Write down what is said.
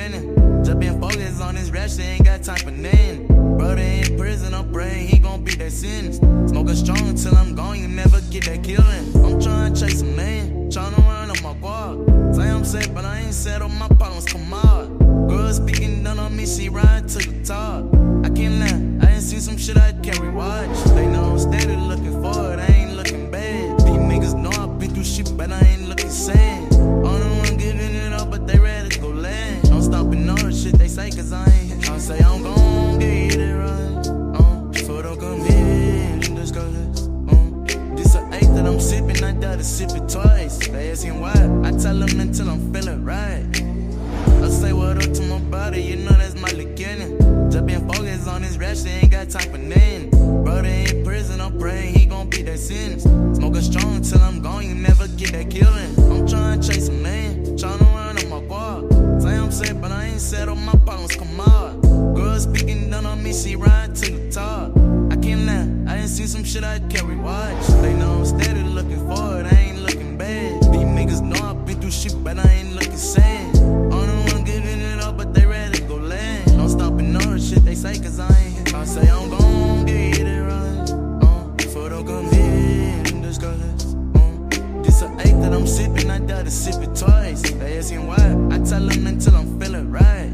beginning. Just been focused on this rap shit, ain't got time for nothing. Brother in prison, I'm praying he gon' beat that sentence. Smoking strong till I'm gone, you never get that killing. I'm tryna chase a man, tryna run up my guard. Say I'm set, but I ain't settled, my problems come out. Girl speaking down on me, she ride to the top. I can't lie, I ain't seen some shit I can't rewatch. They know I'm steady looking forward, I ain't looking bad. These niggas know I've been through shit, but I ain't looking sad. On the one giving it up, but they ready to go land. Don't stop and know the shit they say, cause I ain't here. I say I'm gon' get it right, so don't come here and discuss. This a eight that I'm sipping, I doubt to sip it twice. They asking why, I tell them until I'm feeling right. I say what up to my body, you know that's my beginning. Just been focused on this rap shit, ain't got time for nothing. Brother in prison, I'm praying he gon' beat that sentence. Smoking strong till I'm gone, you never get that killing. I'm tryna chase a man, tryna run up my guard. Say I'm set, but I ain't settled, my problems come out. Girl speaking down on me, she ride to the top. I can't lie, I ain't seen some shit I can't rewatch. They know I'm steady looking forward, I ain't looking bad. These niggas know I've been through shit, but I ain't looking sad. On the one giving it up, but they ready to go land. Don't stop and know the shit they say, cause I ain't here. I say I'm gon' get it right, so don't come here and discuss. This a eight that I'm sipping, I doubt to sip it twice. They asking why, I tell them until I'm feeling right.